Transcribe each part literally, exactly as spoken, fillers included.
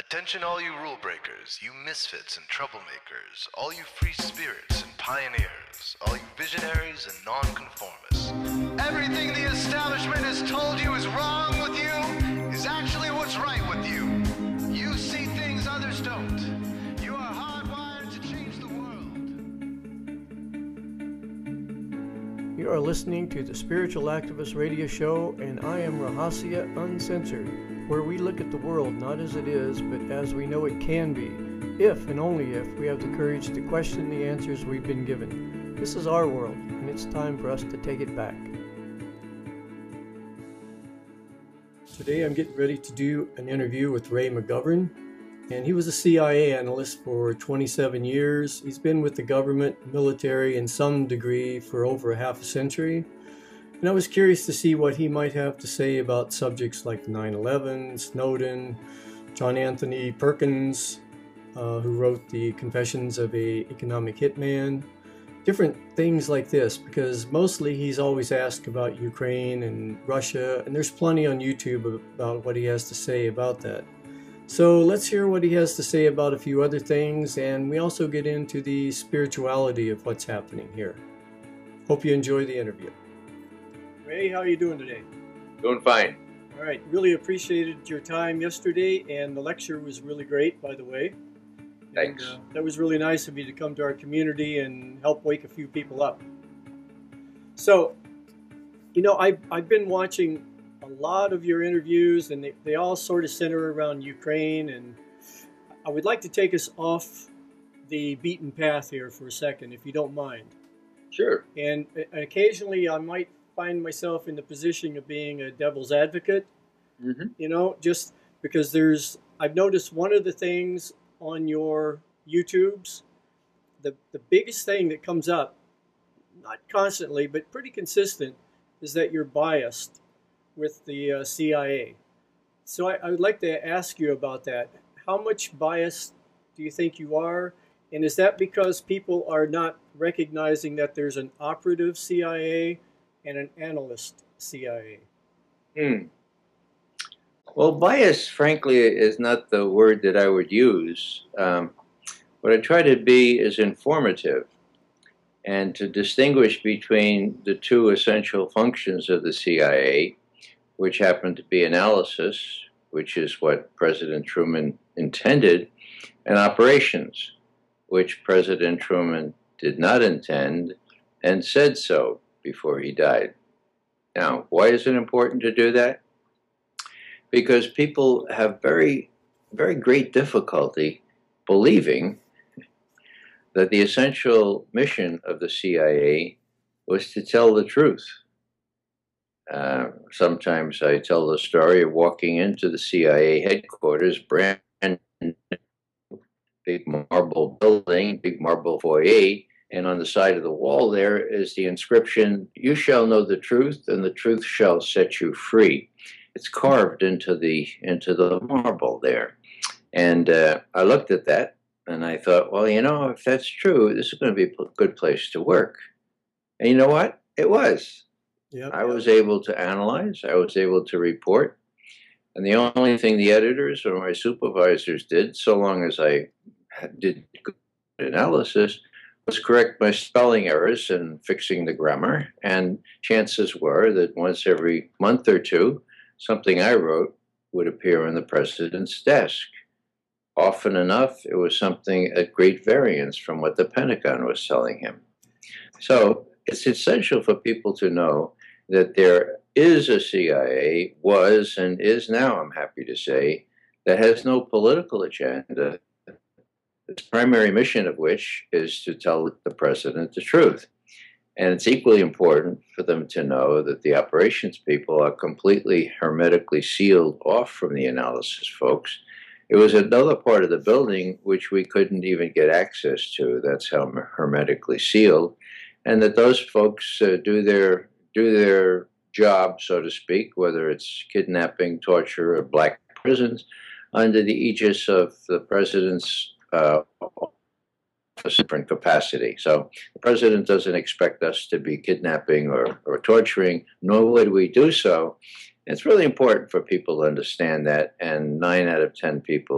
Attention all you rule breakers, you misfits and troublemakers, all you free spirits and pioneers, all you visionaries and nonconformists. Everything the establishment has told you is wrong with you is actually what's right with you. You see things others don't. You are hardwired to change the world. You are listening to the Spiritual Activist Radio Show, and I am Rahasya Uncensored, where we look at the world not as it is, but as we know it can be, if and only if we have the courage to question the answers we've been given. This is our world, and it's time for us to take it back. Today I'm getting ready to do an interview with Ray McGovern, and he was a C I A analyst for twenty-seven years. He's been with the government, military, in some degree for over a half a century. And I was curious to see what he might have to say about subjects like nine eleven, Snowden, John Anthony Perkins, uh, who wrote the Confessions of a Economic Hitman, different things like this, because mostly he's always asked about Ukraine and Russia, and there's plenty on YouTube about what he has to say about that. So let's hear what he has to say about a few other things, and we also get into the spirituality of what's happening here. Hope you enjoy the interview. Ray, how are you doing today? Doing fine. All right, really appreciated your time yesterday, and the lecture was really great, by the way. Thanks. And, uh, that was really nice of you to come to our community and help wake a few people up. So, you know, I've, I've been watching a lot of your interviews, and they, they all sort of center around Ukraine, and I would like to take us off the beaten path here for a second, if you don't mind. Sure. And, and occasionally I might find myself in the position of being a devil's advocate, mm-hmm. you know, just because there's, I've noticed one of the things on your YouTubes, the, the biggest thing that comes up, not constantly, but pretty consistent, is that you're biased with the uh, C I A. So I, I would like to ask you about that. How much biased do you think you are? And is that because people are not recognizing that there's an operative C I A and an analyst C I A? Hmm. Well, bias, frankly, is not the word that I would use. Um, what I try to be is informative and to distinguish between the two essential functions of the C I A, which happen to be analysis, which is what President Truman intended, and operations, which President Truman did not intend and said so before he died. Now, why is it important to do that? Because people have very, very great difficulty believing that the essential mission of the C I A was to tell the truth. Uh, sometimes I tell the story of walking into the C I A headquarters, brand new, big marble building, big marble foyer, and on the side of the wall there is the inscription, "You shall know the truth, and the truth shall set you free." It's carved into the into the marble there. And uh, I looked at that, and I thought, well, you know, if that's true, this is going to be a good place to work. And you know what? It was. Yep. I was able to analyze. I was able to report. And the only thing the editors or my supervisors did, so long as I did good analysis, was correct my spelling errors and fixing the grammar. And chances were that once every month or two, something I wrote would appear on the president's desk. Often enough, it was something at great variance from what the Pentagon was telling him. So it's essential for people to know that there is a C I A, was and is now, I'm happy to say, that has no political agenda, its primary mission of which is to tell the president the truth. And it's equally important for them to know that the operations people are completely hermetically sealed off from the analysis folks. It was another part of the building which we couldn't even get access to. That's how hermetically sealed. And that those folks uh, do their do their job, so to speak, whether it's kidnapping, torture, or black prisons, under the aegis of the president's uh, different capacity. So the president doesn't expect us to be kidnapping or, or torturing, nor would we do so. And it's really important for people to understand that, and nine out of ten people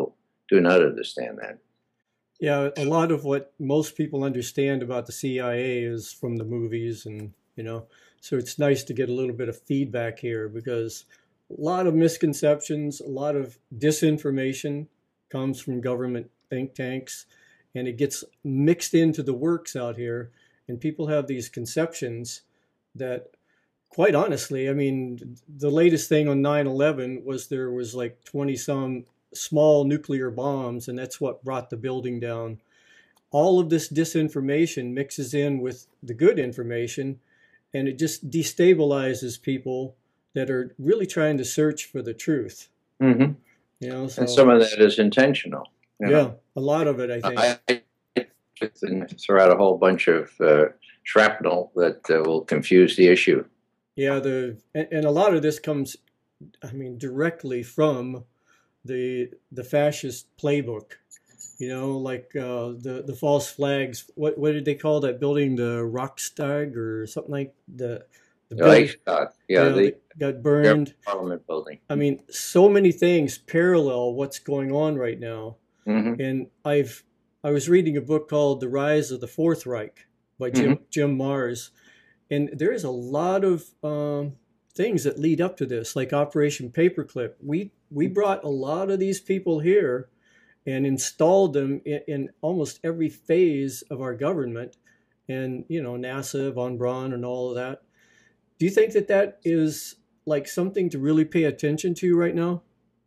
do not understand that. Yeah, a lot of what most people understand about the C I A is from the movies, and you know, so it's nice to get a little bit of feedback here because a lot of misconceptions, a lot of disinformation comes from government think tanks, and it gets mixed into the works out here, and people have these conceptions that, quite honestly, I mean, the latest thing on nine eleven was there was like twenty some small nuclear bombs, and that's what brought the building down. All of this disinformation mixes in with the good information, and it just destabilizes people that are really trying to search for the truth. Mm-hmm. You know, so, and some of that is intentional. You yeah, know? A lot of it, I think. I, I throw out a whole bunch of uh, shrapnel that uh, will confuse the issue. Yeah, the and, and a lot of this comes, I mean, directly from the the fascist playbook. You know, like uh, the the false flags. What what did they call that building? The Rockstag or something like the the building, Reichstag. Yeah, you know, the got burned. Parliament building. I mean, so many things parallel what's going on right now. Mm-hmm. And I've I was reading a book called The Rise of the Fourth Reich by Jim Mm-hmm. Jim Marrs, and there is a lot of um, things that lead up to this, like Operation Paperclip. We we brought a lot of these people here and installed them in, in almost every phase of our government, and you know, NASA, von Braun, and all of that. Do you think that that is like something to really pay attention to right now?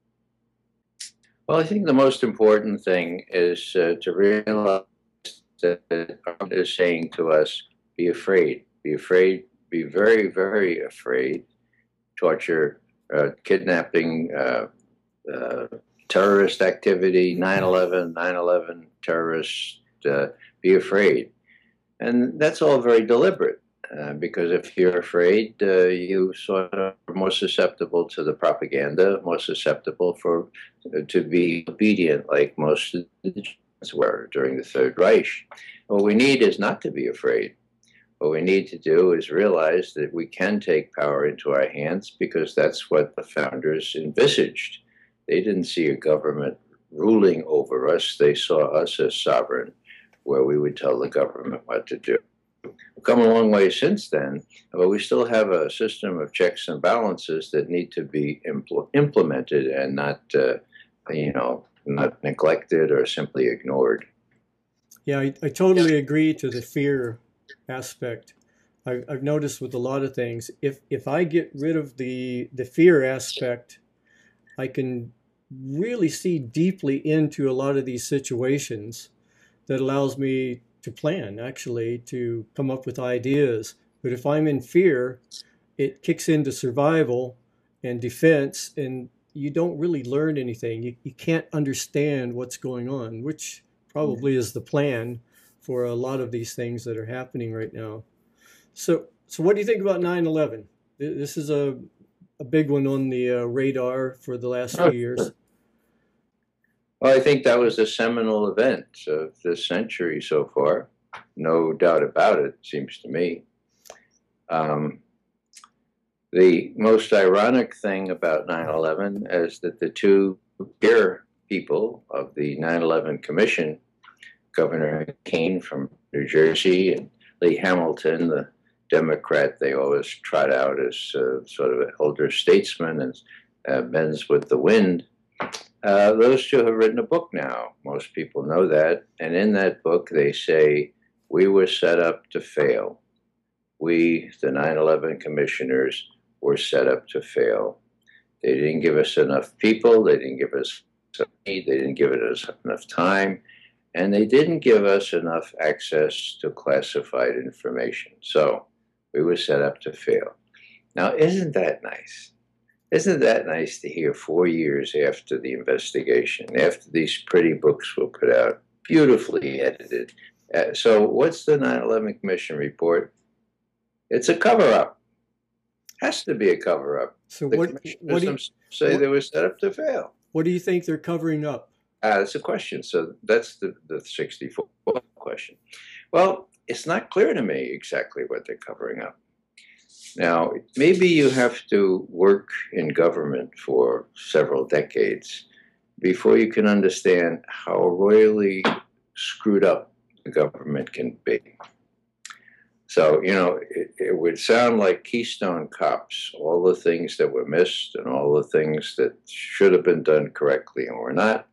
Well, I think the most important thing is uh, to realize that the government is saying to us, be afraid, be afraid, be very, very afraid, torture, uh, kidnapping, uh, uh, terrorist activity, nine eleven, nine eleven terrorists, uh, be afraid. And that's all very deliberate. Uh, because if you're afraid, uh, you sort of are more susceptible to the propaganda, more susceptible for uh, to be obedient, like most of the Germans were during the Third Reich. What we need is not to be afraid. What we need to do is realize that we can take power into our hands because that's what the founders envisaged. They didn't see a government ruling over us. They saw us as sovereign, where we would tell the government what to do. We've come a long way since then, but we still have a system of checks and balances that need to be impl implemented and not, uh, you know, not neglected or simply ignored. Yeah, I, I totally agree to the fear aspect. I've, I've noticed with a lot of things, if if I get rid of the the fear aspect, I can really see deeply into a lot of these situations that allows me to plan, actually, to come up with ideas. But if I'm in fear, it kicks into survival and defense, and you don't really learn anything. You, you can't understand what's going on, which probably is the plan for a lot of these things that are happening right now. So, so what do you think about nine eleven? This is a, a big one on the uh, radar for the last few years. Well, I think that was a seminal event of this century so far. No doubt about it, seems to me. Um, the most ironic thing about nine eleven is that the two peer people of the nine eleven Commission, Governor Keane from New Jersey and Lee Hamilton, the Democrat they always trot out as uh, sort of an elder statesman and uh, bends with the wind, Uh, those two have written a book now. Most people know that. And in that book, they say, we were set up to fail. We, the nine eleven commissioners, were set up to fail. They didn't give us enough people. They didn't give us money. They didn't give us enough time. And they didn't give us enough access to classified information. So we were set up to fail. Now, isn't that nice? Isn't that nice to hear four years after the investigation, after these pretty books were put out, beautifully edited? Uh, so what's the nine eleven Commission report? It's a cover-up. Has to be a cover-up. So the what, commissioners what, do you, say what, they were set up to fail. What do you think they're covering up? Uh, that's a question. So that's the, the sixty-four question. Well, it's not clear to me exactly what they're covering up. Now, maybe you have to work in government for several decades before you can understand how royally screwed up the government can be. So, you know, it, it would sound like Keystone Cops, all the things that were missed and all the things that should have been done correctly and were not.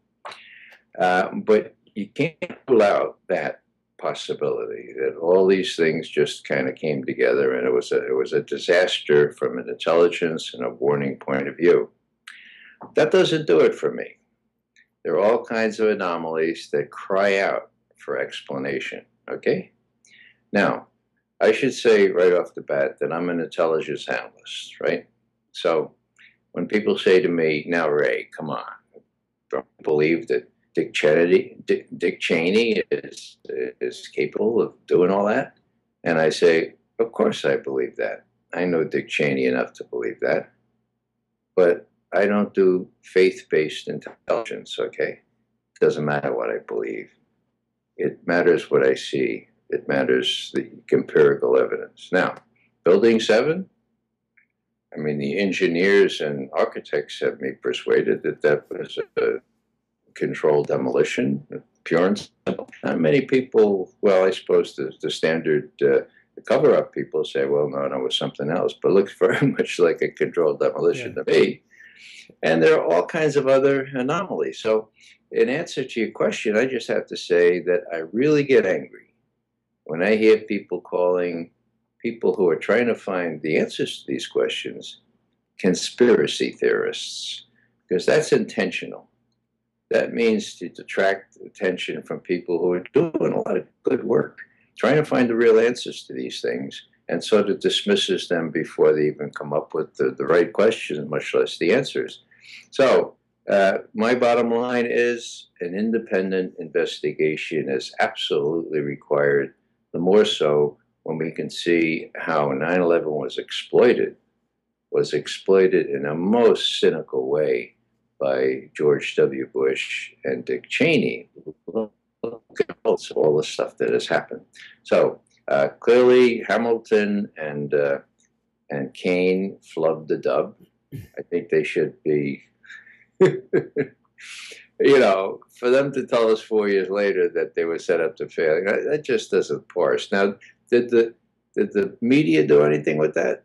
Uh, but you can't rule out that possibility that all these things just kind of came together and it was a, it was a disaster from an intelligence and a warning point of view. That doesn't do it for me. There are all kinds of anomalies that cry out for explanation, okay? Now, I should say right off the bat that I'm an intelligence analyst, right? So when people say to me, now, Ray, come on, don't you believe that Dick Cheney, Dick, Dick Cheney is, is capable of doing all that? And I say, of course I believe that. I know Dick Cheney enough to believe that. But I don't do faith-based intelligence, okay? It doesn't matter what I believe. It matters what I see. It matters the empirical evidence. Now, Building seven, I mean, the engineers and architects have me persuaded that that was a controlled demolition, pure and simple. Not many people, well, I suppose the, the standard uh, the cover-up people say, well, no, no, it was something else, but it looks very much like a controlled demolition yeah. to me. And there are all kinds of other anomalies. So in answer to your question, I just have to say that I really get angry when I hear people calling people who are trying to find the answers to these questions conspiracy theorists, because that's intentional. That means to detract attention from people who are doing a lot of good work, trying to find the real answers to these things, and sort of dismisses them before they even come up with the, the right questions, much less the answers. So uh, my bottom line is an independent investigation is absolutely required, the more so when we can see how nine eleven was exploited, was exploited in a most cynical way by George W. Bush and Dick Cheney. Look at all the stuff that has happened. So uh, clearly Hamilton and, uh, and Kane flubbed the dub. I think they should be, you know, for them to tell us four years later that they were set up to fail, that just doesn't parse. Now, did the did the media do anything with that?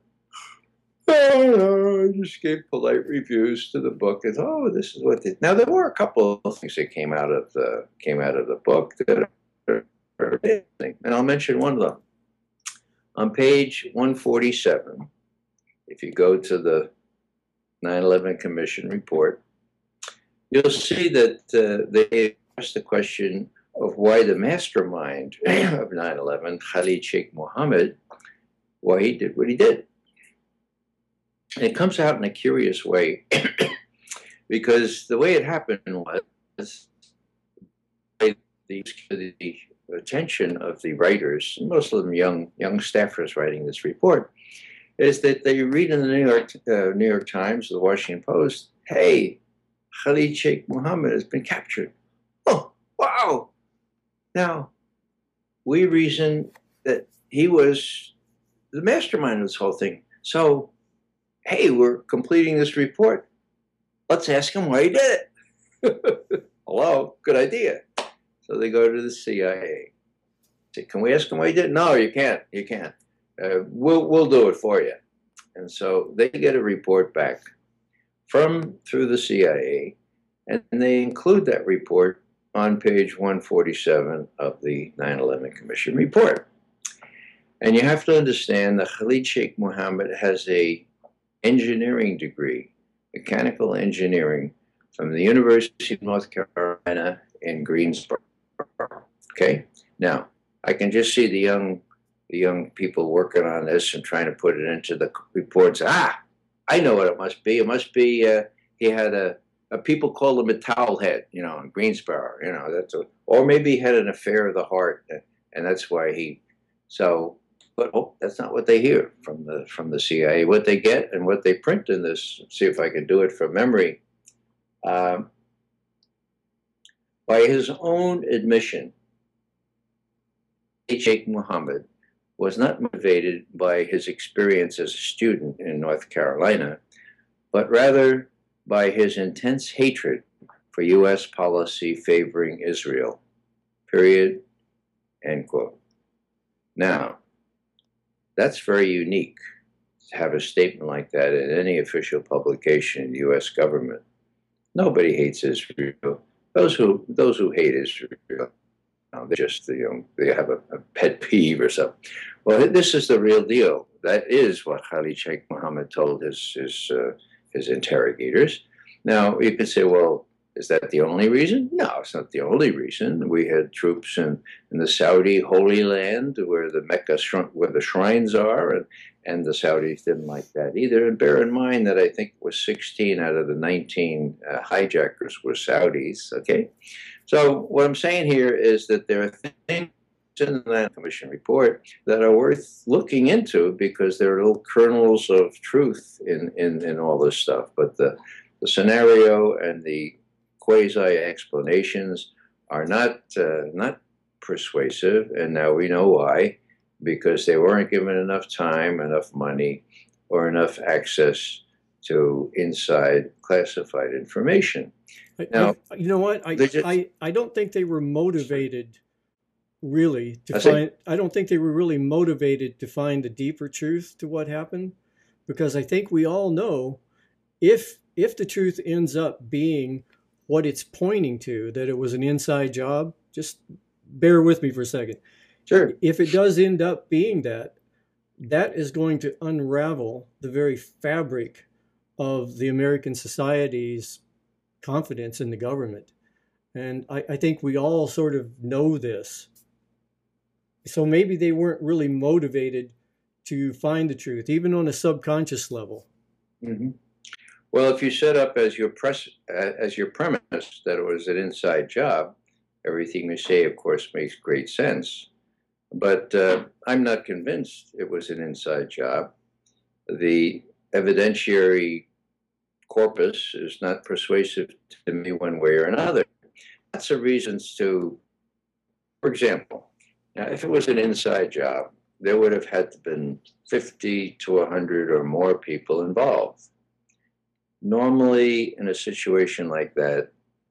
Oh, no, I just gave polite reviews to the book. And oh, this is what they. Now there were a couple of things that came out of the came out of the book that are interesting, and I'll mention one of them. On page one forty-seven, if you go to the nine eleven Commission report, you'll see that uh, they asked the question of why the mastermind of nine eleven, Khalid Sheikh Mohammed, why he did what he did. And it comes out in a curious way, because the way it happened was the, the attention of the writers, most of them young young staffers writing this report, is that they read in the New York uh, New York Times, the Washington Post, hey, Khalid Sheikh Mohammed has been captured. Oh, wow! Now, we reason that he was the mastermind of this whole thing. So, hey, we're completing this report. Let's ask him why he did it. Hello, good idea. So they go to the C I A. Say, can we ask him why he did it? No, you can't. You can't. Uh, we'll we'll do it for you. And so they get a report back from through the C I A, and they include that report on page one forty-seven of the nine eleven Commission report. And you have to understand that Khalid Sheikh Mohammed has a engineering degree, mechanical engineering, from the University of North Carolina in Greensboro. Okay? Now, I can just see the young the young people working on this and trying to put it into the reports. Ah, I know what it must be. It must be uh, he had a, a, people call him a towel head, you know, in Greensboro, you know, that's a, or maybe he had an affair of the heart, and that's why he, so, but oh, that's not what they hear from the, from the C I A. What they get and what they print in this, see if I can do it from memory, um, by his own admission, Sheikh Mohammed was not motivated by his experience as a student in North Carolina, but rather by his intense hatred for U S policy favoring Israel. Period. End quote. Now, that's very unique to have a statement like that in any official publication in the U S government. Nobody hates Israel. Those who those who hate Israel, no, they just you know they have a, a pet peeve or something. Well, this is the real deal. That is what Khalid Sheikh Mohammed told his his uh, his interrogators. Now you could say, well, is that the only reason? No, it's not the only reason. We had troops in, in the Saudi Holy Land where the Mecca, where the shrines are, and, and the Saudis didn't like that either. And bear in mind that I think it was sixteen out of the nineteen uh, hijackers were Saudis, okay? So what I'm saying here is that there are things in the Land Commission report that are worth looking into because there are little kernels of truth in, in, in all this stuff. But the, the scenario and the quasi-explanations are not uh, not persuasive, and now we know why, because they weren't given enough time, enough money, or enough access to inside classified information. Now, I, you know what? I, just, I I don't think they were motivated really to I find. think, I don't think they were really motivated to find the deeper truth to what happened, because I think we all know if if the truth ends up being what it's pointing to, that it was an inside job, just bear with me for a second. Sure. If it does end up being that, that is going to unravel the very fabric of the American society's confidence in the government. And I, I think we all sort of know this. So maybe they weren't really motivated to find the truth, even on a subconscious level. Mm-hmm. Well, if you set up as your press as your premise that it was an inside job, everything you say, of course, makes great sense. But uh, I'm not convinced it was an inside job. The evidentiary corpus is not persuasive to me one way or another. Lots of reasons to, for example, now if it was an inside job, there would have had to been fifty to one hundred or more people involved. Normally, in a situation like that,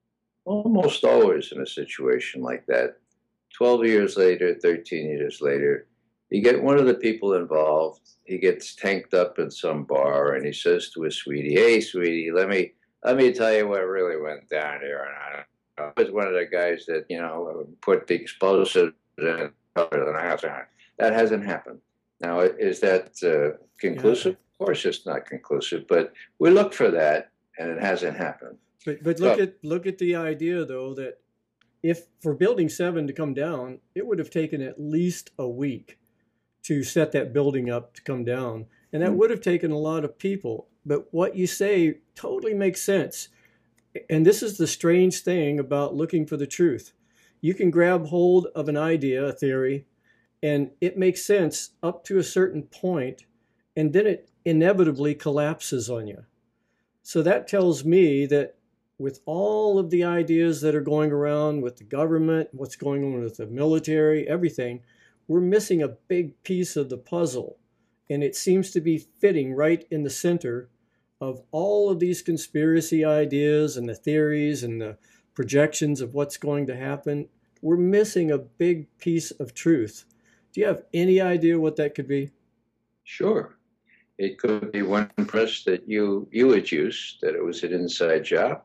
almost always in a situation like that, twelve years later, thirteen years later, you get one of the people involved, he gets tanked up in some bar, and he says to his sweetie, hey, sweetie, let me let me tell you what really went down here. And I, I was one of the guys that, you know, put the explosives in the house. That hasn't happened. Now, is that uh, conclusive? Yeah. Of course it's not conclusive, but we look for that, and it hasn't happened. But but look so, at look at the idea, though, that if for Building seven to come down, it would have taken at least a week to set that building up to come down. And that mm-hmm. would have taken a lot of people. But what you say totally makes sense. And this is the strange thing about looking for the truth. You can grab hold of an idea, a theory, and it makes sense up to a certain point, and then it inevitably collapses on you. So that tells me that with all of the ideas that are going around with the government, what's going on with the military, everything, we're missing a big piece of the puzzle. And it seems to be fitting right in the center of all of these conspiracy ideas and the theories and the projections of what's going to happen. We're missing a big piece of truth. Do you have any idea what that could be? Sure. It could be one press that you, you adduced, that it was an inside job.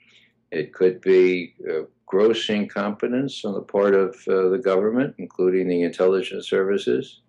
It could be uh, gross incompetence on the part of uh, the government, including the intelligence services.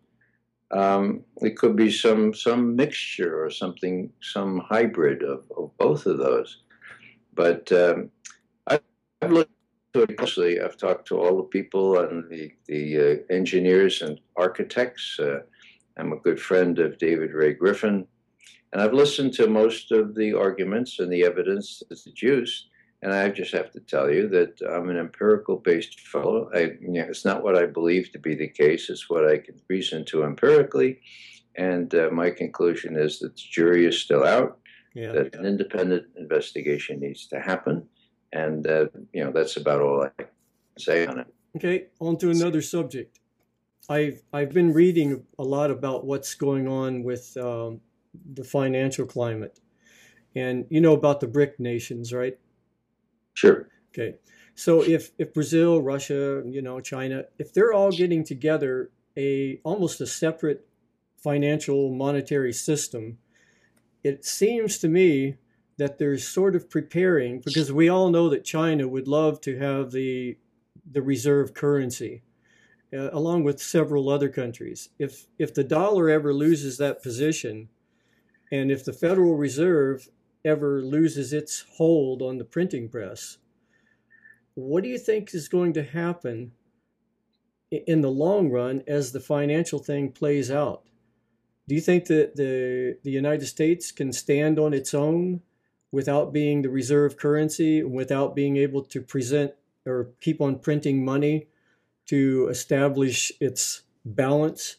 Um, it could be some some mixture or something, some hybrid of, of both of those. But um, I've, I've looked to it closely. I've talked to all the people and the, the uh, engineers and architects. Uh, I'm a good friend of David Ray Griffin. And I've listened to most of the arguments and the evidence that's adduced. And I just have to tell you that I'm an empirical-based fellow. I, you know, it's not what I believe to be the case. It's what I can reason to empirically. And uh, my conclusion is that the jury is still out, yeah, that yeah. an independent investigation needs to happen. And, uh, you know, that's about all I can say on it. Okay, on to another subject. I've, I've been reading a lot about what's going on with um, the financial climate. And you know about the BRIC nations, right? Sure. Okay. So if if Brazil, Russia, you know, China, if they're all getting together a almost a separate financial monetary system, it seems to me that they're sort of preparing because we all know that China would love to have the the reserve currency uh, along with several other countries. If if the dollar ever loses that position, and if the Federal Reserve ever loses its hold on the printing press, what do you think is going to happen in the long run as the financial thing plays out? Do you think that the the United States can stand on its own without being the reserve currency, without being able to present or keep on printing money to establish its balance?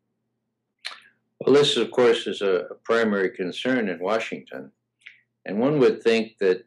Well, this, of course, is a, a primary concern in Washington. And one would think that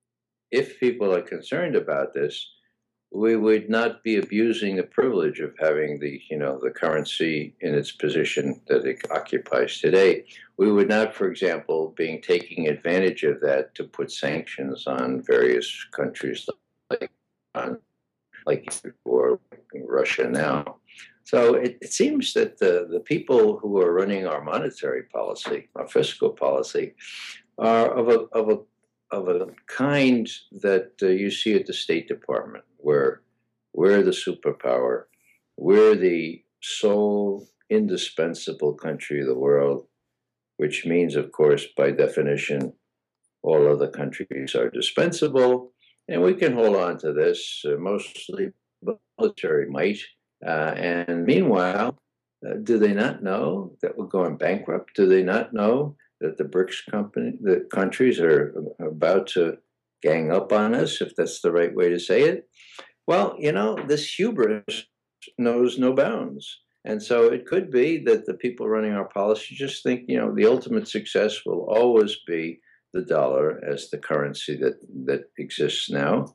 if people are concerned about this, we would not be abusing the privilege of having the, you know, the currency in its position that it occupies today. We would not, for example, be taking advantage of that to put sanctions on various countries like on like or Russia now. So it, it seems that the, the people who are running our monetary policy, our fiscal policy, are of a of a of a kind that uh, you see at the State Department, where we're the superpower, we're the sole indispensable country of the world, which means, of course, by definition, all other countries are dispensable, and we can hold on to this, uh, mostly military might. Uh, and meanwhile, uh, do they not know that we're going bankrupt? Do they not know that the BRICS company, the countries are about to gang up on us, if that's the right way to say it? Well, you know, this hubris knows no bounds. And so it could be that the people running our policy just think, you know, the ultimate success will always be the dollar as the currency that, that exists now.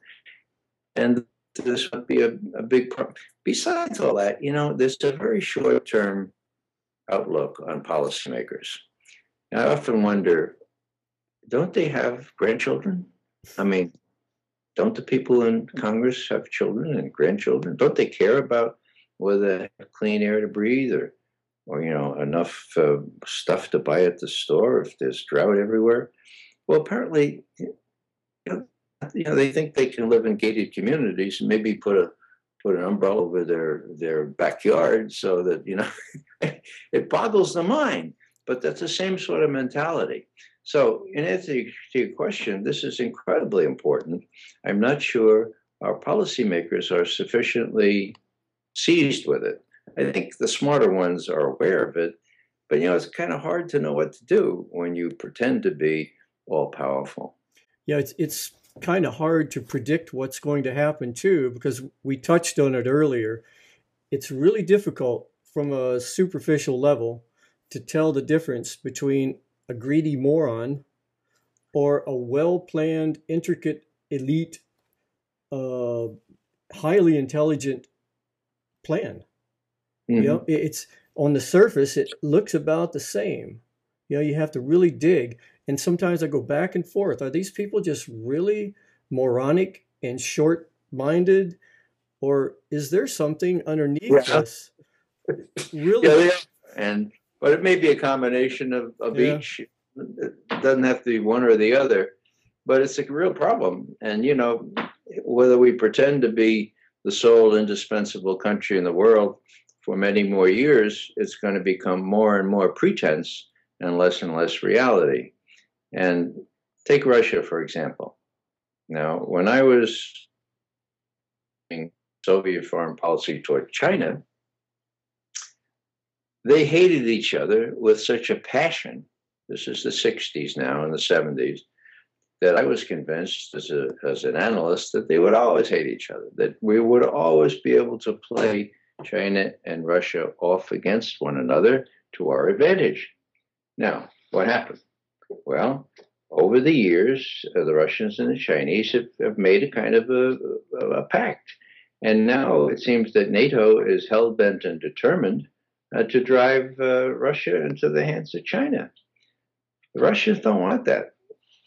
And this would be a, a big problem. Besides all that, you know, there's a very short-term outlook on policymakers. I often wonder, don't they have grandchildren? I mean, don't the people in Congress have children and grandchildren? Don't they care about whether they have clean air to breathe or, or you know, enough uh, stuff to buy at the store if there's drought everywhere? Well, apparently, you know, you know, they think they can live in gated communities and maybe put a put an umbrella over their their backyard so that, you know, it boggles the mind. But that's the same sort of mentality. So in answer to your question, this is incredibly important. I'm not sure our policymakers are sufficiently seized with it. I think the smarter ones are aware of it, but you know, it's kind of hard to know what to do when you pretend to be all powerful. Yeah, it's it's kind of hard to predict what's going to happen too, because we touched on it earlier. It's really difficult from a superficial level to tell the difference between a greedy moron or a well-planned, intricate, elite, uh, highly intelligent plan. Mm-hmm. You know, it's on the surface, it looks about the same. You know, you have to really dig. And sometimes I go back and forth. Are these people just really moronic and short-minded, or is there something underneath yeah. this? Really? Yeah, yeah. And but it may be a combination of, of yeah. each. It doesn't have to be one or the other, but it's a real problem. And, you know, whether we pretend to be the sole indispensable country in the world for many more years, it's going to become more and more pretense and less and less reality. And take Russia, for example. Now, when I was in Soviet foreign policy toward China, they hated each other with such a passion. This is the sixties now and the seventies, that I was convinced as, a, as an analyst that they would always hate each other, that we would always be able to play China and Russia off against one another to our advantage. Now, what happened? Well, over the years, uh, the Russians and the Chinese have, have made a kind of a, a, a pact. And now it seems that NATO is hell-bent and determined uh, to drive uh, Russia into the hands of China. The Russians don't want that.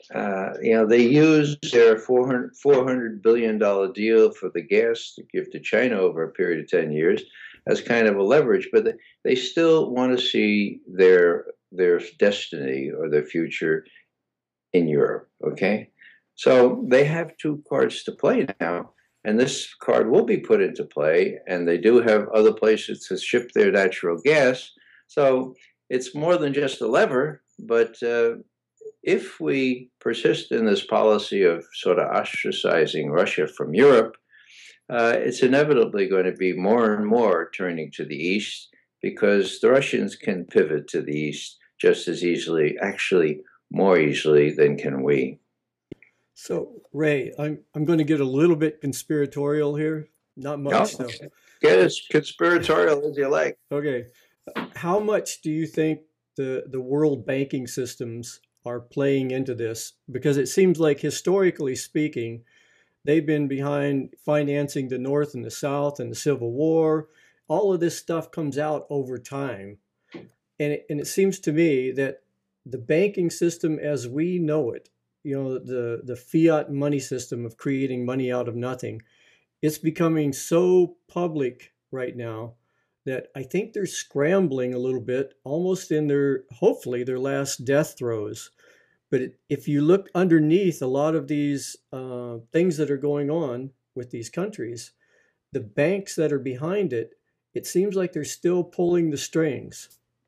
Uh, you know, they use their four hundred, four hundred billion dollar deal for the gas to give to China over a period of ten years as kind of a leverage, but they, they still want to see their their destiny or their future in Europe. Okay, so they have two cards to play now, and this card will be put into play, and they do have other places to ship their natural gas. So it's more than just a lever, but uh, if we persist in this policy of sort of ostracizing Russia from Europe, uh, it's inevitably going to be more and more turning to the east, because the Russians can pivot to the east just as easily, actually more easily than can we. So, Ray, I'm I'm going to get a little bit conspiratorial here. Not much, No, though. get as conspiratorial as you like. Okay. How much do you think the the world banking systems are playing into this? Because it seems like, historically speaking, they've been behind financing the North and the South and the Civil War. All of this stuff comes out over time. And it, and it seems to me that the banking system as we know it, you know, the, the fiat money system of creating money out of nothing, it's becoming so public right now that I think they're scrambling a little bit, almost in their, hopefully, their last death throes. But it, if you look underneath a lot of these uh, things that are going on with these countries, the banks that are behind it, it seems like they're still pulling the strings.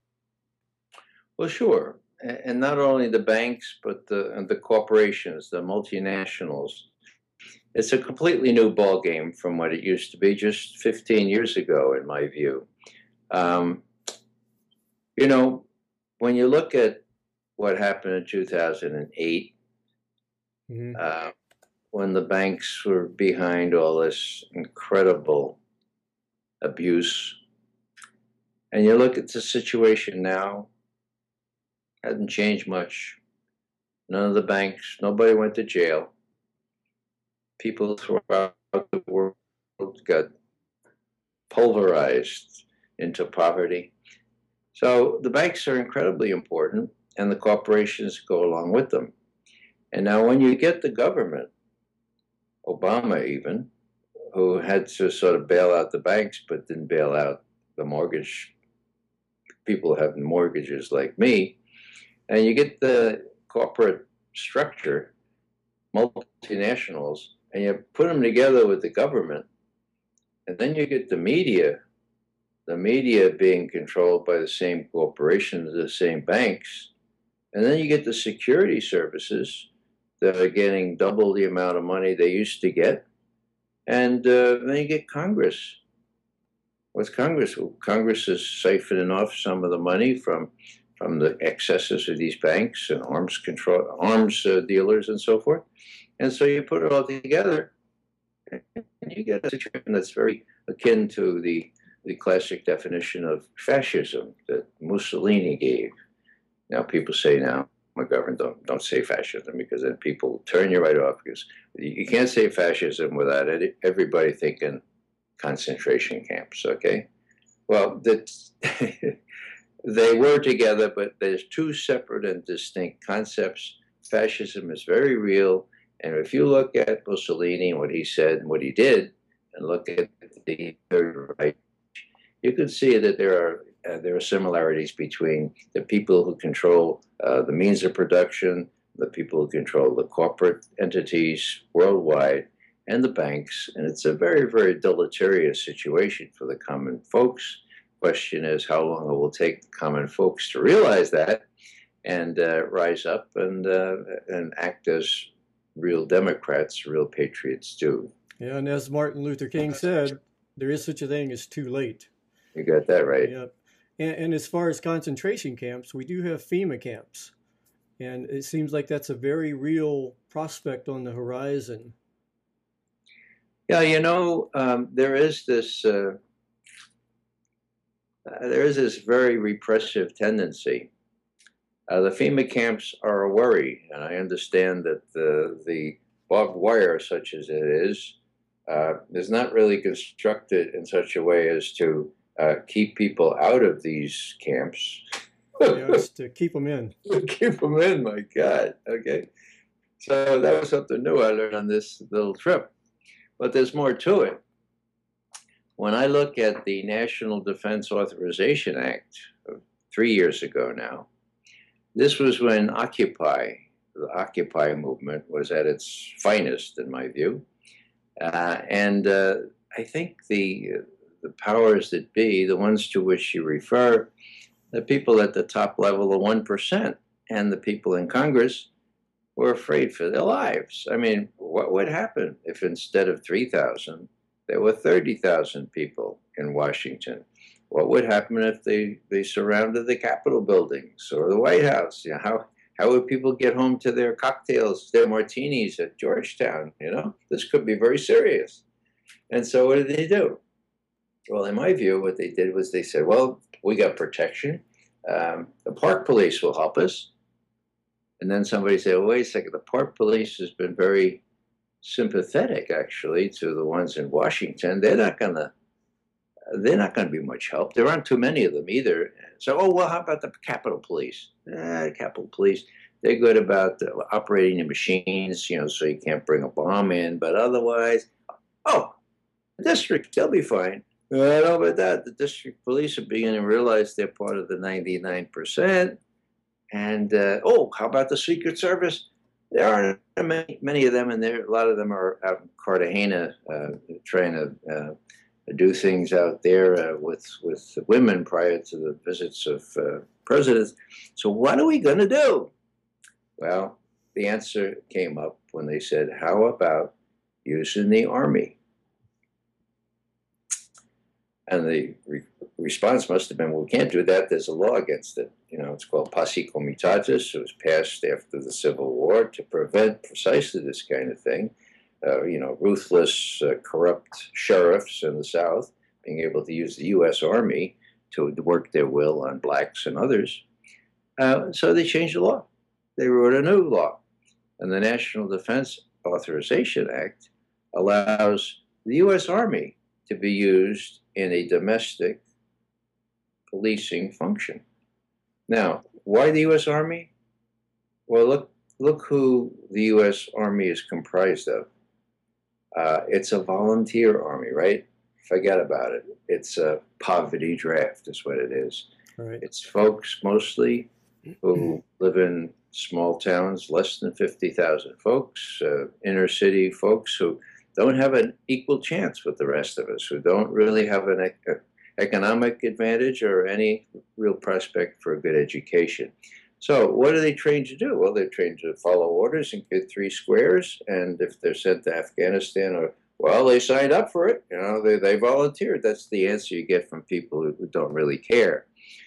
Well, sure. And not only the banks, but the, the corporations, the multinationals. It's a completely new ballgame from what it used to be just fifteen years ago, in my view. Um, you know, when you look at what happened in two thousand eight, mm-hmm. uh, when the banks were behind all this incredible abuse, and you look at the situation now, hasn't changed much. None of the banks, nobody went to jail. People throughout the world got pulverized into poverty. So the banks are incredibly important, and the corporations go along with them. And now when you get the government, Obama even, who had to sort of bail out the banks but didn't bail out the mortgage, people having mortgages like me, and you get the corporate structure, multinationals, and you put them together with the government, and then you get the media, the media being controlled by the same corporations, the same banks, and then you get the security services that are getting double the amount of money they used to get, and uh, then you get Congress. What's Congress? Well, Congress is siphoning off some of the money from from the excesses of these banks and arms control, arms uh, dealers and so forth. And so you put it all together, and you get a situation that's very akin to the, the classic definition of fascism that Mussolini gave. Now people say now, my government, don't, don't say fascism, because then people turn you right off, because you can't say fascism without it, everybody thinking concentration camps, okay? Well, that's... They were together, but there's two separate and distinct concepts. Fascism is very real, and if you look at Mussolini and what he said and what he did, and look at the Third Reich, you can see that there are uh, there are similarities between the people who control uh, the means of production, the people who control the corporate entities worldwide, and the banks, and it's a very, very deleterious situation for the common folks. Question is how long it will take the common folks to realize that and uh, rise up and uh, and act as real Democrats, real patriots do. Yeah, and as Martin Luther King said, there is such a thing as too late. You got that right. Yeah, and, and as far as concentration camps, we do have FEMA camps, and it seems like that's a very real prospect on the horizon. Yeah, you know, um, there is this. Uh, Uh, there is this very repressive tendency. Uh, the FEMA camps are a worry, and I understand that the, the barbed wire, such as it is, uh, is not really constructed in such a way as to uh, keep people out of these camps. Yeah, it's to keep them in. Keep them in, my God. Okay. So that was something new I learned on this little trip. But there's more to it. When I look at the National Defense Authorization Act of three years ago now, this was when Occupy, the Occupy movement, was at its finest, in my view. Uh, and uh, I think the, the powers that be, the ones to which you refer, the people at the top level, the one percent, and the people in Congress were afraid for their lives. I mean, what would happen if instead of three thousand, there were thirty thousand people in Washington? What would happen if they, they surrounded the Capitol buildings or the White House? You know, how, how would people get home to their cocktails, their martinis at Georgetown? You know, this could be very serious. And so what did they do? Well, in my view, what they did was they said, well, we got protection. Um, the park police will help us. And then somebody said, well, wait a second, the park police has been very sympathetic, actually, to the ones in Washington. They're not going to they're not going to be much help. There aren't too many of them either. So, oh, well, how about the Capitol Police? Eh, Capitol Police, they're good about uh, operating the machines, you know, so you can't bring a bomb in. But otherwise, oh, the district, they'll be fine. I don't know about that. The district police are beginning to realize they're part of the ninety-nine percent. And, uh, oh, how about the Secret Service? There aren't many, many of them, and there a lot of them are out in Cartagena uh, trying to uh, do things out there uh, with, with women prior to the visits of uh, presidents. So what are we going to do? Well, the answer came up when they said, how about using the Army? And the re response must have been, well, we can't do that. There's a law against it. You know, it's called Posse Comitatus. It was passed after the Civil War to prevent precisely this kind of thing. Uh, you know, ruthless, uh, corrupt sheriffs in the South being able to use the U S Army to work their will on blacks and others. Uh, so they changed the law. They wrote a new law. And the National Defense Authorization Act allows the U S Army to be used in a domestic policing function. Now, why the U S Army? Well, look, look who the U S Army is comprised of. Uh, it's a volunteer army, right? Forget about it. It's a poverty draft is what it is. Right. It's folks mostly who live in small towns, less than fifty thousand folks, uh, inner city folks who don't have an equal chance with the rest of us, who don't really have an ec economic advantage or any real prospect for a good education. So what are they trained to do? Well, they're trained to follow orders and get three squares, and if they're sent to Afghanistan, or, well, they signed up for it, you know, they, they volunteered. That's the answer you get from people who, who don't really care.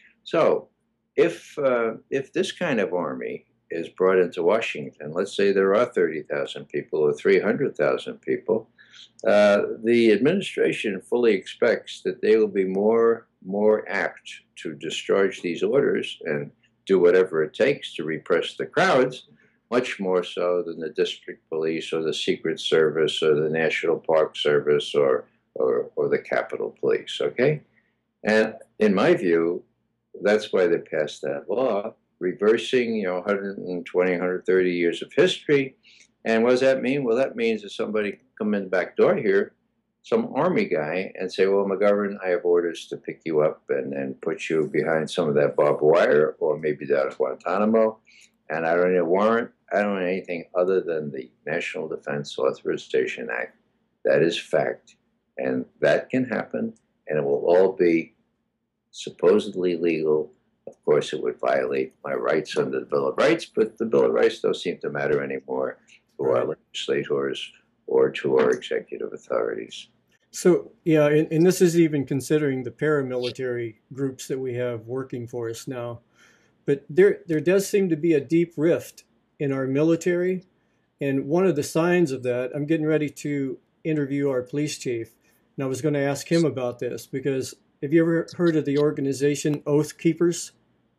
So if, uh, if this kind of army is brought into Washington, let's say there are thirty thousand people or three hundred thousand people, uh, the administration fully expects that they will be more, more apt to discharge these orders and do whatever it takes to repress the crowds, much more so than the district police or the Secret Service or the National Park Service or, or, or the Capitol Police, okay? And in my view, that's why they passed that law, reversing, you know, one hundred twenty, one hundred thirty years of history. And what does that mean? Well, that means that somebody can come in the back door here, some army guy, and say, well, McGovern, I have orders to pick you up and, and put you behind some of that barbed wire, or maybe down at Guantanamo, and I don't need a warrant. I don't need anything other than the National Defense Authorization Act. That is fact, and that can happen, and it will all be supposedly legal. Of course, it would violate my rights under the Bill of Rights, but the Bill of Rights don't seem to matter anymore to our legislators or to our executive authorities. So, yeah, and, and this is even considering the paramilitary groups that we have working for us now. But there, there does seem to be a deep rift in our military. And one of the signs of that, I'm getting ready to interview our police chief. And I was going to ask him about this, because have you ever heard of the organization Oath Keepers?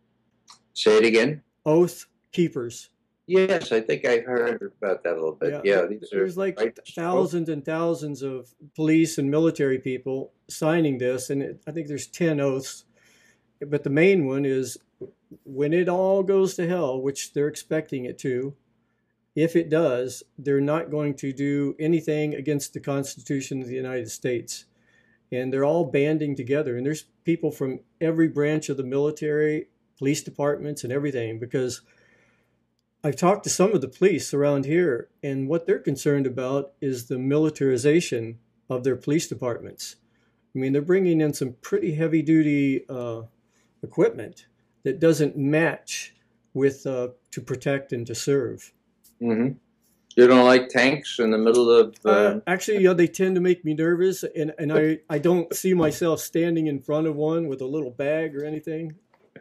Say it again. Oath Keepers. Yes, I think I heard about that a little bit. Yeah, yeah these there's are like right. thousands and thousands of police and military people signing this, and it, I think there's ten oaths. But the main one is, when it all goes to hell, which they're expecting it to, if it does, they're not going to do anything against the Constitution of the United States. And they're all banding together. And there's people from every branch of the military, police departments, and everything, because I've talked to some of the police around here, and what they're concerned about is the militarization of their police departments. I mean, they're bringing in some pretty heavy-duty uh, equipment that doesn't match with uh, to protect and to serve. Mm-hmm. You don't like tanks in the middle of... Uh... Uh, actually, yeah, they tend to make me nervous, and, and I, I don't see myself standing in front of one with a little bag or anything.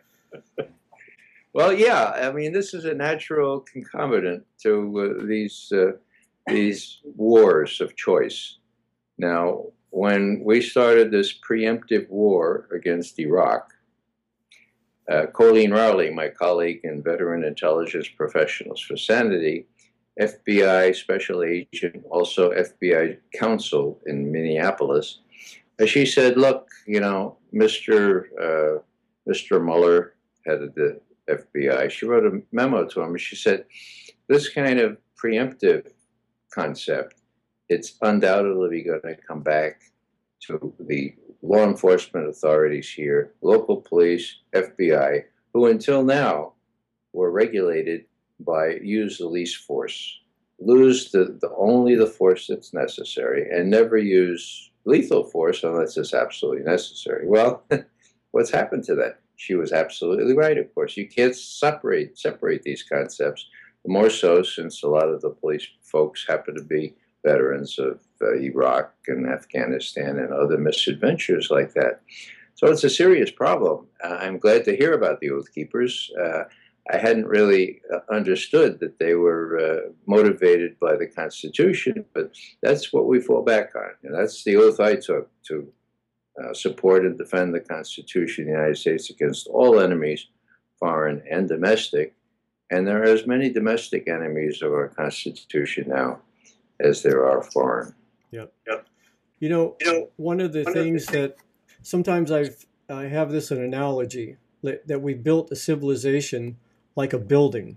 Well, yeah, I mean, this is a natural concomitant to uh, these uh, these wars of choice. Now, when we started this preemptive war against Iraq, uh, Colleen Rowley, my colleague and veteran intelligence professionals for Sanity, F B I special agent, also F B I counsel in Minneapolis, uh, she said, look, you know, Mister Uh, Mister Mueller, head of the F B I, she wrote a memo to him, and she said, this kind of preemptive concept, it's undoubtedly going to come back to the law enforcement authorities here, local police, F B I, who until now were regulated by use the least force, lose the, the only the force that's necessary, and never use lethal force unless it's absolutely necessary. Well, what's happened to that? She was absolutely right, of course. You can't separate separate these concepts, more so since a lot of the police folks happen to be veterans of uh, Iraq and Afghanistan and other misadventures like that. So it's a serious problem. Uh, I'm glad to hear about the Oath Keepers. Uh, I hadn't really uh, understood that they were uh, motivated by the Constitution, but that's what we fall back on. And that's the oath I took, to uh, support and defend the Constitution of the United States against all enemies, foreign and domestic. And there are as many domestic enemies of our Constitution now as there are foreign. Yep. Yep. You know, you know one of the one things of the that sometimes I've, I have this an analogy that we built a civilization like a building.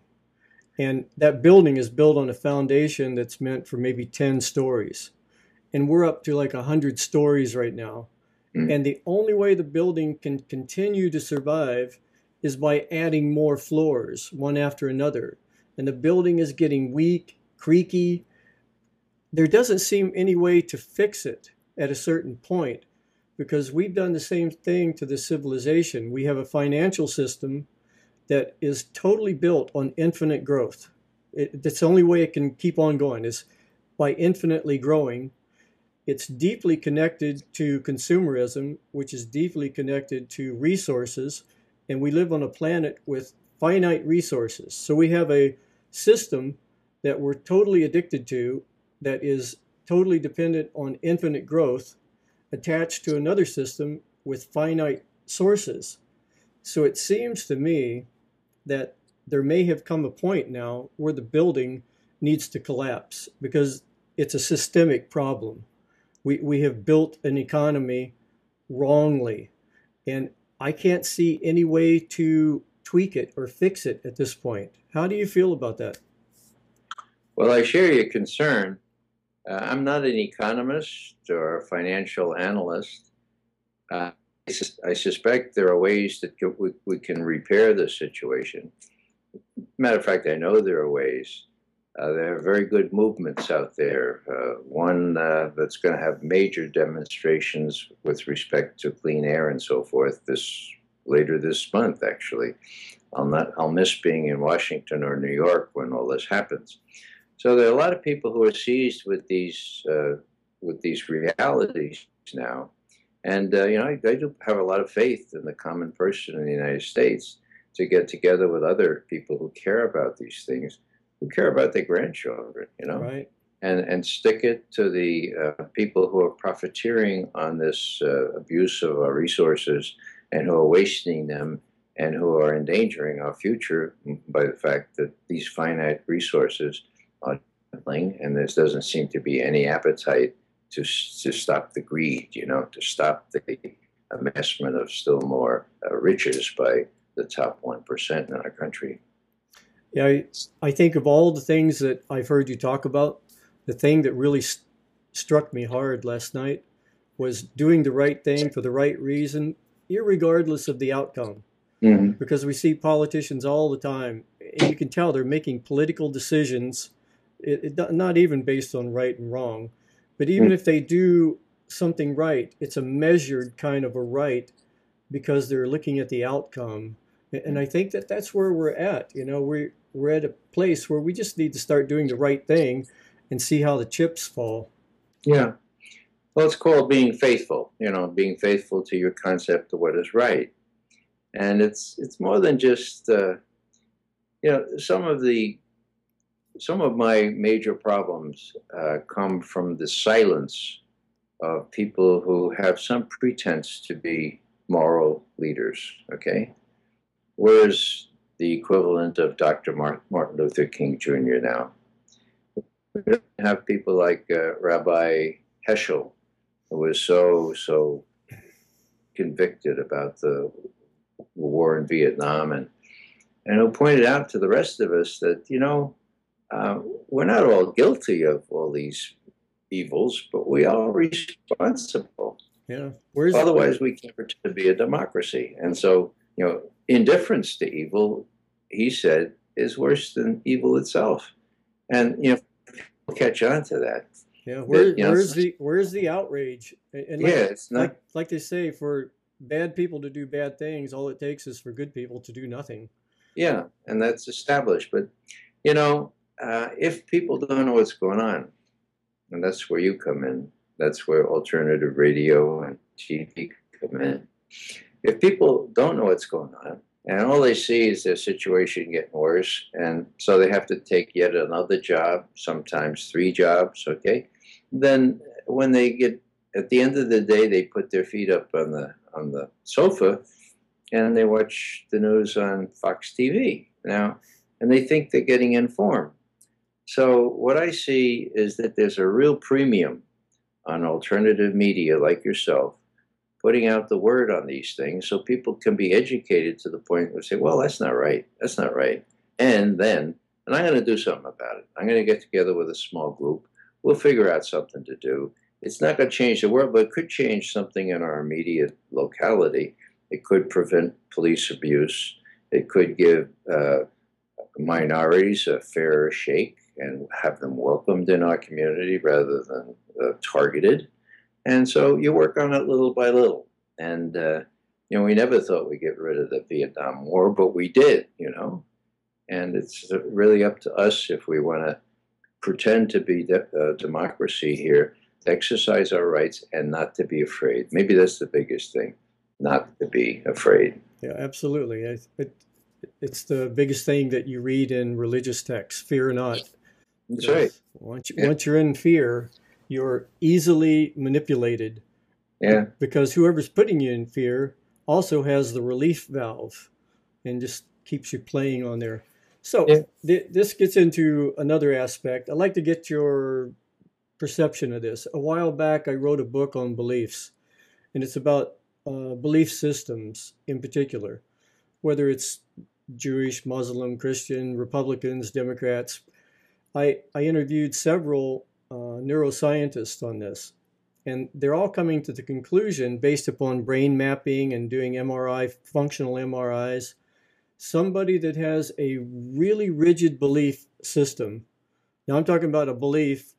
And that building is built on a foundation that's meant for maybe ten stories. And we're up to like one hundred stories right now. Mm-hmm. And the only way the building can continue to survive is by adding more floors, one after another. And the building is getting weak, creaky. There doesn't seem any way to fix it at a certain point, because we've done the same thing to the civilization. We have a financial system that is totally built on infinite growth. It, that's the only way it can keep on going, is by infinitely growing. It's deeply connected to consumerism, which is deeply connected to resources. And we live on a planet with finite resources. So we have a system that we're totally addicted to, that is totally dependent on infinite growth, attached to another system with finite sources. So it seems to me that there may have come a point now where the building needs to collapse, because it's a systemic problem. We, we have built an economy wrongly, and I can't see any way to tweak it or fix it at this point. How do you feel about that? Well, I share your concern. Uh, I'm not an economist or a financial analyst. Uh, I, sus I suspect there are ways that we, we can repair the situation. Matter of fact, I know there are ways. Uh, there are very good movements out there. Uh, one uh, that's going to have major demonstrations with respect to clean air and so forth this later this month, actually. I'll not, I'll miss being in Washington or New York when all this happens. So there are a lot of people who are seized with these uh, with these realities now, and uh, you know, I, I do have a lot of faith in the common person in the United States to get together with other people who care about these things, who care about their grandchildren, you know, right. and and stick it to the uh, people who are profiteering on this uh, abuse of our resources and who are wasting them and who are endangering our future by the fact that these finite resources are dwindling, and there doesn't seem to be any appetite to to stop the greed, you know, to stop the amassment of still more uh, riches by the top one percent in our country. Yeah, I, I think of all the things that I've heard you talk about, the thing that really st- struck me hard last night was doing the right thing for the right reason, irregardless of the outcome. Hmm. Because we see politicians all the time, and you can tell they're making political decisions, it, it, not even based on right and wrong, but even if they do something right, it's a measured kind of a right because they're looking at the outcome. And I think that that's where we're at. You know, we're, we're at a place where we just need to start doing the right thing and see how the chips fall. Yeah. Well, it's called being faithful, you know, being faithful to your concept of what is right. And it's it's more than just, uh, you know, some of the some of my major problems uh, come from the silence of people who have some pretense to be moral leaders. Okay, where's the equivalent of Doctor Martin Luther King Junior now? We don't have people like uh, Rabbi Heschel, who was so so convicted about the war in Vietnam, and and who pointed out to the rest of us that, you know, uh, we're not all guilty of all these evils, but we are responsible. Yeah. Where's Otherwise, we can't pretend to be a democracy. And so, you know, indifference to evil, he said, is worse than evil itself. And, you know, people catch on to that. yeah, where, that, you know, where's the where's the outrage? And like, yeah, it's not. like like they say, for bad people to do bad things, all it takes is for good people to do nothing. Yeah, and that's established. But, you know, uh, if people don't know what's going on, and that's where you come in, that's where alternative radio and T V come in. If people don't know what's going on, and all they see is their situation getting worse, and so they have to take yet another job, sometimes three jobs, okay? Then when they get, at the end of the day, they put their feet up on the on the sofa, and they watch the news on Fox T V now, and they think they're getting informed. So what I see is that there's a real premium on alternative media like yourself, putting out the word on these things so people can be educated to the point where they say, well, that's not right, that's not right. And then, and I'm going to do something about it. I'm going to get together with a small group. We'll figure out something to do. It's not going to change the world, but it could change something in our immediate locality. It could prevent police abuse. It could give uh, minorities a fairer shake and have them welcomed in our community rather than uh, targeted. And so you work on it little by little. And, uh, you know, we never thought we'd get rid of the Vietnam War, but we did, you know. And it's really up to us if we want to pretend to be de- uh, democracy here, exercise our rights and not to be afraid. Maybe that's the biggest thing, not to be afraid. Yeah, absolutely. I, it, it's the biggest thing that you read in religious texts, fear not. That's right. Once, Yeah. once you're in fear, you're easily manipulated. Yeah. Because whoever's putting you in fear also has the relief valve and just keeps you playing on there. So Yeah. th- this gets into another aspect. I'd like to get your perception of this. A while back, I wrote a book on beliefs, and it's about uh, belief systems in particular, whether it's Jewish, Muslim, Christian, Republicans, Democrats. I, I interviewed several uh, neuroscientists on this, and they're all coming to the conclusion, based upon brain mapping and doing M R I, functional M R Is, somebody that has a really rigid belief system. Now, I'm talking about a belief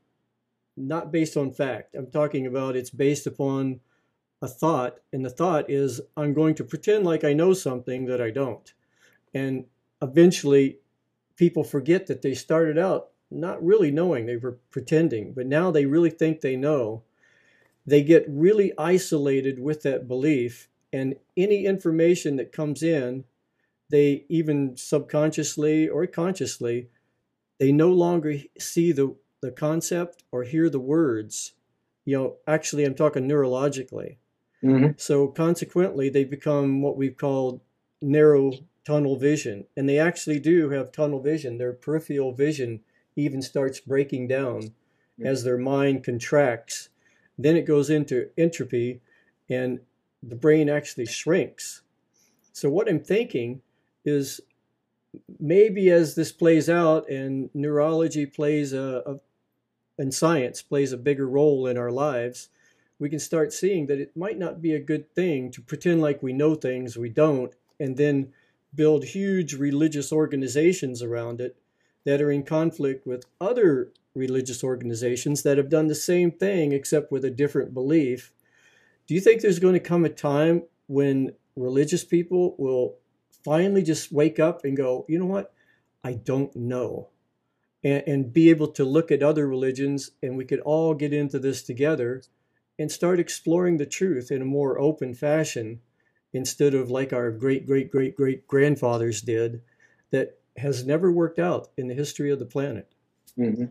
not based on fact. I'm talking about it's based upon a thought, and the thought is, I'm going to pretend like I know something that I don't. And eventually, people forget that they started out not really knowing, they were pretending, but now they really think they know. They get really isolated with that belief, and any information that comes in, they even subconsciously or consciously, they no longer see the, the concept or hear the words. You know, actually, I'm talking neurologically. Mm-hmm. So consequently, they become what we've called narrow tunnel vision, and they actually do have tunnel vision. Their peripheral vision even starts breaking down as their mind contracts. Then it goes into entropy, and the brain actually shrinks. So what I'm thinking is, maybe as this plays out and neurology plays a, a and science plays a bigger role in our lives, we can start seeing that it might not be a good thing to pretend like we know things we don't, and then build huge religious organizations around it that are in conflict with other religious organizations that have done the same thing except with a different belief. Do you think there's going to come a time when religious people will finally just wake up and go, you know what, I don't know? And, and be able to look at other religions, and we could all get into this together and start exploring the truth in a more open fashion, instead of like our great, great, great, great grandfathers did, that has never worked out in the history of the planet. Mm-hmm.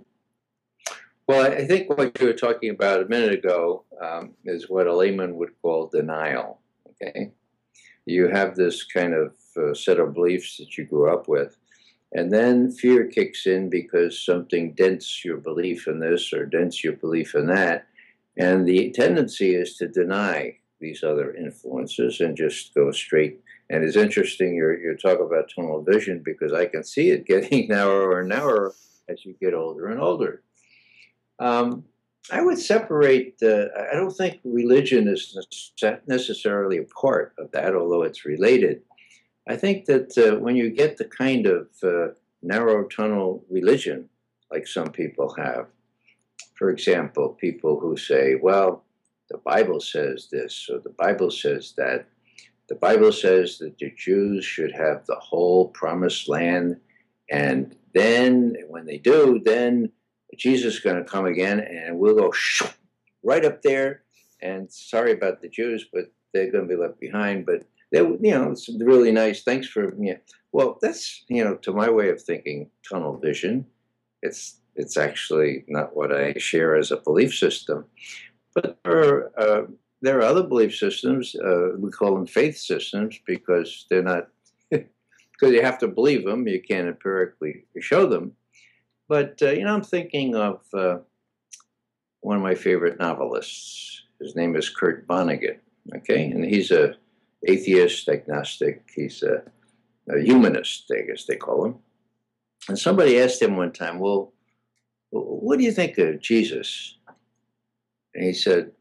Well, I think what you were talking about a minute ago um, is what a layman would call denial. Okay, you have this kind of uh, set of beliefs that you grew up with, and then fear kicks in because something dents your belief in this or dents your belief in that, and the tendency is to deny these other influences and just go straight. And it's interesting you're, you're talking about tunnel vision, because I can see it getting narrower and narrower as you get older and older. Um, I would separate, uh, I don't think religion is necessarily a part of that, although it's related. I think that uh, when you get the kind of uh, narrow tunnel religion like some people have, for example, people who say, well, the Bible says this, or the Bible says that. The Bible says that the Jews should have the whole promised land, and then when they do, then Jesus is going to come again, and we'll go right up there. And sorry about the Jews, but they're going to be left behind. But they, you know, it's really nice. Thanks for, you know. Well, that's, you know, to my way of thinking, tunnel vision. It's it's actually not what I share as a belief system. But there are, uh, there are other belief systems. Uh, we call them faith systems because they're not, because you have to believe them. You can't empirically show them. But, uh, you know, I'm thinking of uh, one of my favorite novelists. His name is Kurt Vonnegut, okay? And he's a atheist, agnostic. He's a, a humanist, I guess they call him. And somebody asked him one time, well, what do you think of Jesus? And he said,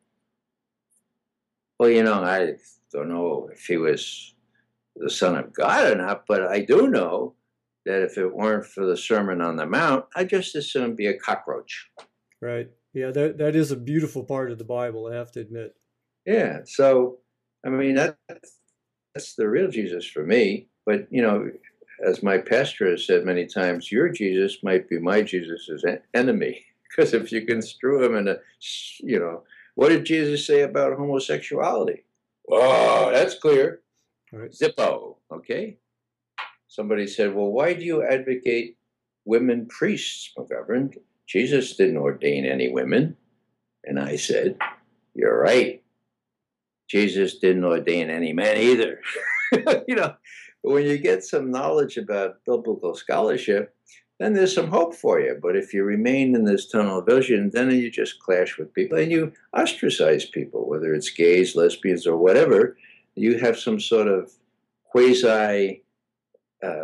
well, you know, I don't know if he was the Son of God or not, but I do know that if it weren't for the Sermon on the Mount, I'd just as soon be a cockroach. Right. Yeah, that, that is a beautiful part of the Bible, I have to admit. Yeah. So, I mean, that, that's the real Jesus for me. But, you know, as my pastor has said many times, your Jesus might be my Jesus' enemy. Because if you construe him in a, you know, what did Jesus say about homosexuality? Oh, that's clear. Right. Zippo, okay? Somebody said, well, why do you advocate women priests, McGovern? Jesus didn't ordain any women. And I said, you're right. Jesus didn't ordain any men either. You know, when you get some knowledge about biblical scholarship, then there's some hope for you. But if you remain in this tunnel vision, then you just clash with people and you ostracize people, whether it's gays, lesbians, or whatever. You have some sort of quasi uh,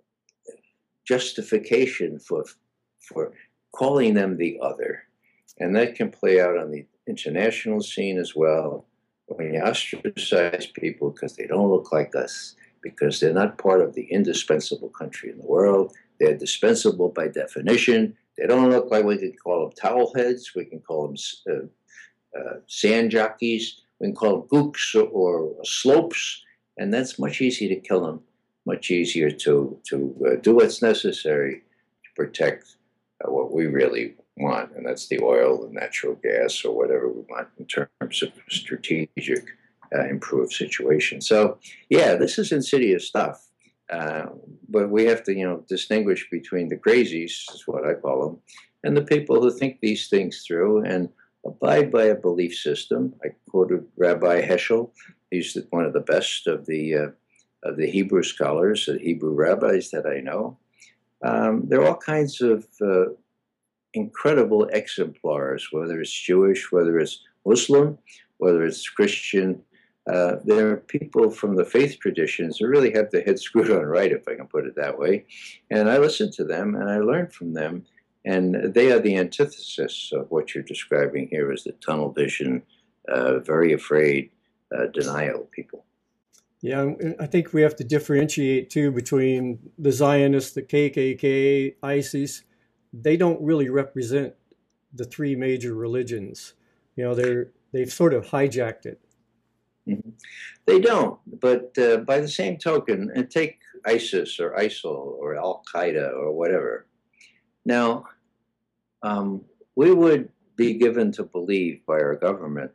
justification for for calling them the other. And that can play out on the international scene as well. When you ostracize people because they don't look like us, because they're not part of the indispensable country in the world. They're dispensable by definition. They don't look like, we can call them towel heads. We can call them uh, uh, sand jockeys. We can call them gooks or, or slopes. And that's much easier to kill them, much easier to, to uh, do what's necessary to protect uh, what we really want. And that's the oil, the natural gas, or whatever we want in terms of strategic uh, improved situation. So, yeah, this is insidious stuff. Uh, but we have to, you know, distinguish between the crazies, is what I call them, and the people who think these things through and abide by a belief system. I quoted Rabbi Heschel. He's one of the best of the uh, of the Hebrew scholars, the Hebrew rabbis that I know. Um, there are all kinds of uh, incredible exemplars, whether it's Jewish, whether it's Muslim, whether it's Christian, Uh, there are people from the faith traditions who really have their head screwed on right, if I can put it that way. And I listen to them and I learn from them. And they are the antithesis of what you're describing here as the tunnel vision, uh, very afraid, uh, denial people. Yeah, I think we have to differentiate too between the Zionists, the K K K, ISIS. They don't really represent the three major religions. You know, they're they've sort of hijacked it. Mm-hmm. They don't, but uh, by the same token, and take ISIS or ISIL or Al Qaeda or whatever. Now, um, we would be given to believe by our government,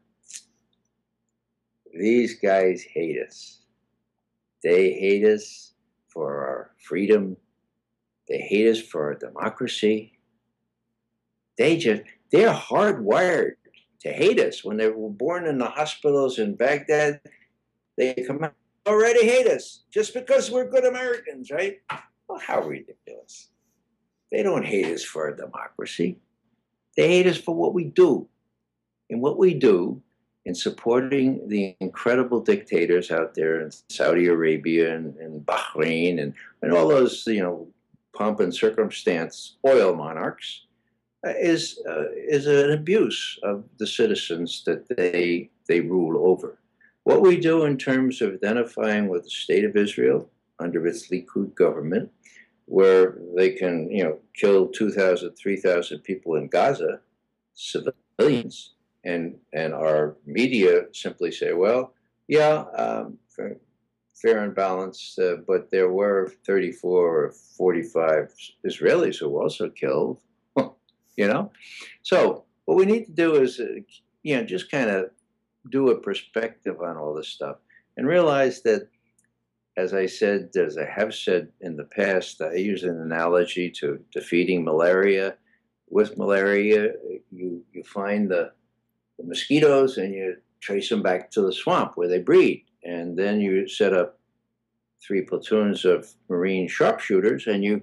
these guys hate us. They hate us for our freedom. They hate us for our democracy. They just, they're hardwired to hate us. When they were born in the hospitals in Baghdad, they come out, already hate us just because we're good Americans, right? Well, how ridiculous. They don't hate us for our democracy. They hate us for what we do. And what we do in supporting the incredible dictators out there in Saudi Arabia and, and Bahrain and, and all those, you know, pomp and circumstance oil monarchs uh, is uh, is an abuse of the citizens that they they rule over. What we do in terms of identifying with the state of Israel under its Likud government, where they can, you know, kill two thousand, three thousand people in Gaza, civilians, and and our media simply say, well, yeah, um, fair, fair and balanced, uh, but there were thirty-four or forty-five Israelis who were also killed, you know? So what we need to do is, uh, you know, just kind of do a perspective on all this stuff and realize that, as I said, as I have said in the past, I use an analogy to defeating malaria. With malaria, you, you find the, the mosquitoes and you trace them back to the swamp where they breed. And then you set up three platoons of Marine sharpshooters and you,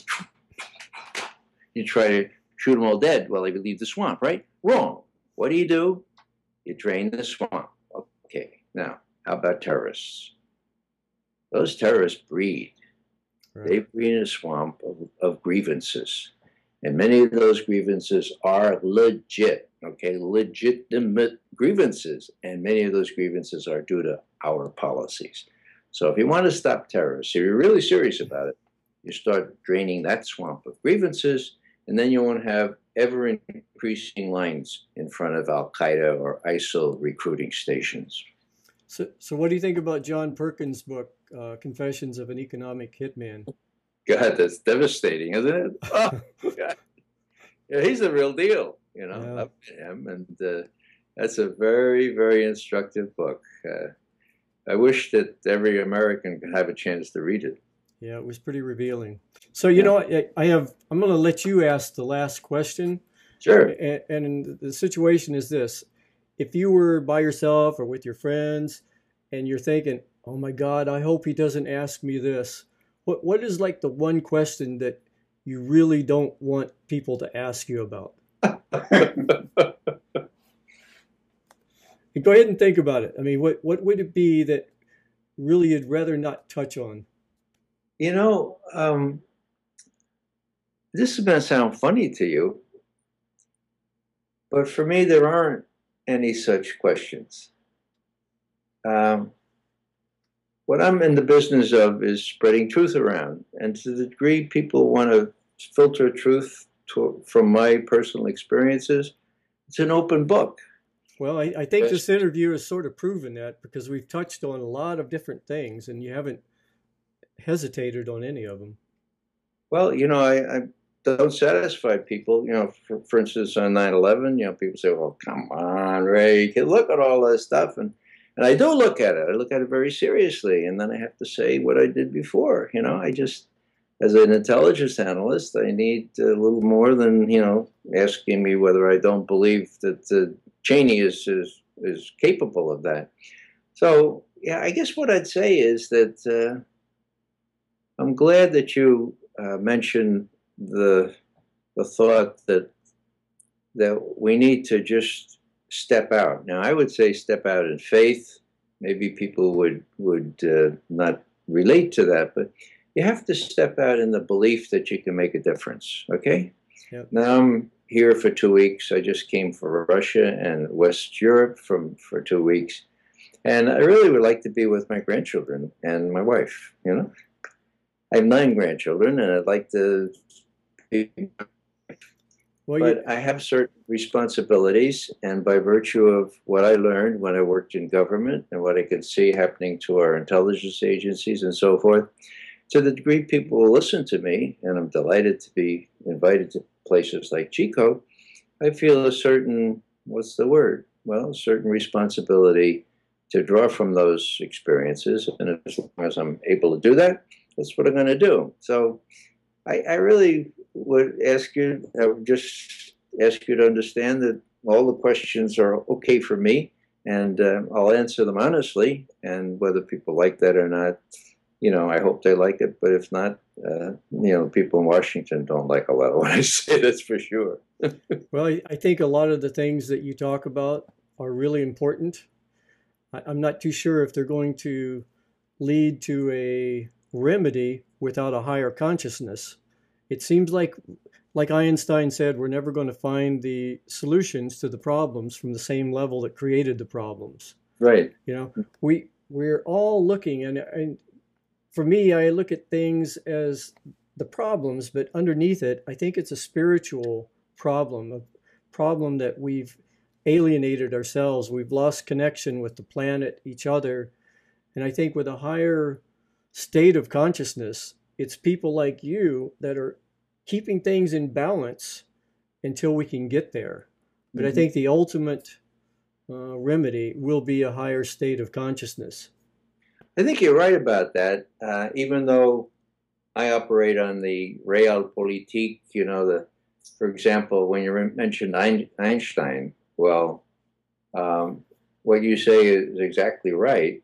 you try to shoot them all dead while they leave the swamp, right? Wrong. What do you do? You drain the swamp. Okay, now, how about terrorists? Those terrorists breed. Right. They breed in a swamp of, of grievances. And many of those grievances are legit, okay, legitimate grievances. And many of those grievances are due to our policies. So if you want to stop terrorists, if you're really serious about it, you start draining that swamp of grievances, and then you won't have ever-increasing lines in front of Al-Qaeda or ISIL recruiting stations. So, so what do you think about John Perkins' book, uh, Confessions of an Economic Hitman? God, that's devastating, isn't it? Oh, God. Yeah, he's the real deal, you know. Yeah. Up to him, and uh, that's a very, very instructive book. Uh, I wish that every American could have a chance to read it. Yeah, it was pretty revealing. So, you yeah. know, I, I have. I'm going to let you ask the last question. Sure. And, and the situation is this: if you were by yourself or with your friends, and you're thinking, "Oh my God, I hope he doesn't ask me this." What What is like the one question that you really don't want people to ask you about? And go ahead and think about it. I mean, what what would it be that really you'd rather not touch on? You know, um, this is going to sound funny to you, but for me, there aren't any such questions. Um, what I'm in the business of is spreading truth around. And to the degree people want to filter truth to, from my personal experiences, it's an open book. Well, I, I think this interview has sort of proven that, because we've touched on a lot of different things and you haven't hesitated on any of them. Well, you know, I, I don't satisfy people. You know, for, for instance, on nine eleven, you know, people say, well, come on, Ray, you can look at all this stuff. And, and I do look at it. I look at it very seriously. And then I have to say what I did before. You know, I just, as an intelligence analyst, I need a little more than, you know, asking me whether I don't believe that uh, Cheney is, is, is capable of that. So, yeah, I guess what I'd say is that uh, I'm glad that you uh, mentioned the the thought that that we need to just step out. Now, I would say step out in faith, maybe people would would uh, not relate to that, but you have to step out in the belief that you can make a difference. Okay. Yep. Now I'm here for two weeks. I just came from Russia and West Europe from for two weeks, and I really would like to be with my grandchildren and my wife. You know, I have nine grandchildren, and I'd like to be. Well, but you, I have certain responsibilities, and by virtue of what I learned when I worked in government and what I could see happening to our intelligence agencies and so forth, to the degree people will listen to me, and I'm delighted to be invited to places like GECO, I feel a certain, what's the word? Well, a certain responsibility to draw from those experiences, and as long as I'm able to do that, that's what I'm going to do. So I, I really would ask you, I would just ask you to understand that all the questions are okay for me, and uh, I'll answer them honestly, and whether people like that or not, you know, I hope they like it, but if not, uh, you know, people in Washington don't like a lot of what I say, that's for sure. well, I, I think a lot of the things that you talk about are really important. I, I'm not too sure if they're going to lead to a remedy without a higher consciousness. It seems like, like Einstein said, we're never going to find the solutions to the problems from the same level that created the problems. Right. You know, we, we're all looking, and, and for me, I look at things as the problems, but underneath it, I think it's a spiritual problem, a problem that we've alienated ourselves. We've lost connection with the planet, each other. And I think with a higher state of consciousness, it's people like you that are keeping things in balance until we can get there. But mm-hmm. I think the ultimate uh, remedy will be a higher state of consciousness. I think you're right about that. Uh, even though I operate on the realpolitik, you know, the, for example, when you mentioned Einstein, well, um, what you say is exactly right.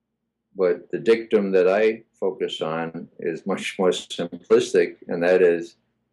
But the dictum that I focus on is much more simplistic, and that is,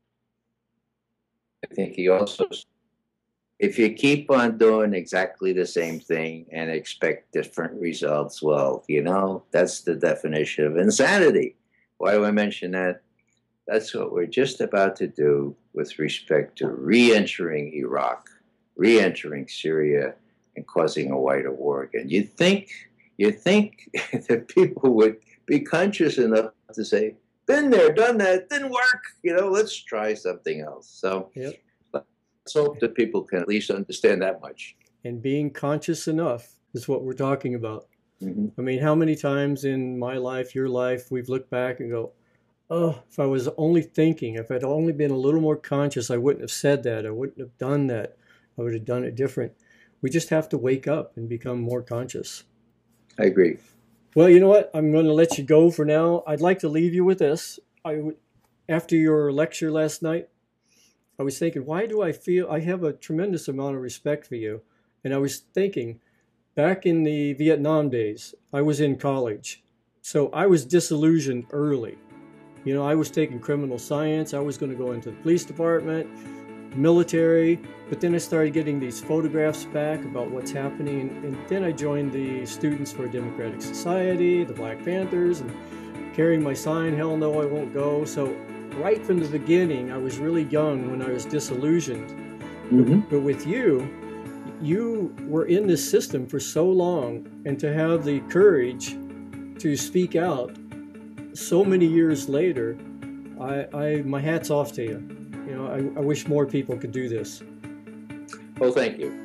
I think he also, if you keep on doing exactly the same thing and expect different results, well, you know, that's the definition of insanity. Why do I mention that? That's what we're just about to do with respect to re-entering Iraq, re-entering Syria, and causing a wider war again. You think, you think that people would be conscious enough to say, been there, done that, didn't work, you know, let's try something else. So yep. Let's hope that people can at least understand that much. And being conscious enough is what we're talking about. Mm-hmm. I mean, how many times in my life, your life, we've looked back and go, oh, if I was only thinking, if I'd only been a little more conscious, I wouldn't have said that. I wouldn't have done that. I would have done it different. We just have to wake up and become more conscious. I agree. Well, you know what? I'm going to let you go for now. I'd like to leave you with this. I w- after your lecture last night, I was thinking, why do I feel I have a tremendous amount of respect for you? And I was thinking, back in the Vietnam days, I was in college. So I was disillusioned early. You know, I was taking criminal science. I was going to go into the police department, military. But then I started getting these photographs back about what's happening. And, and then I joined the Students for a Democratic Society, the Black Panthers, and carrying my sign, hell no, I won't go. So right from the beginning, I was really young when I was disillusioned. Mm-hmm. But, but with you, you were in this system for so long, and to have the courage to speak out so many years later, I, I my hat's off to you. You know, I, I wish more people could do this. Well, thank you.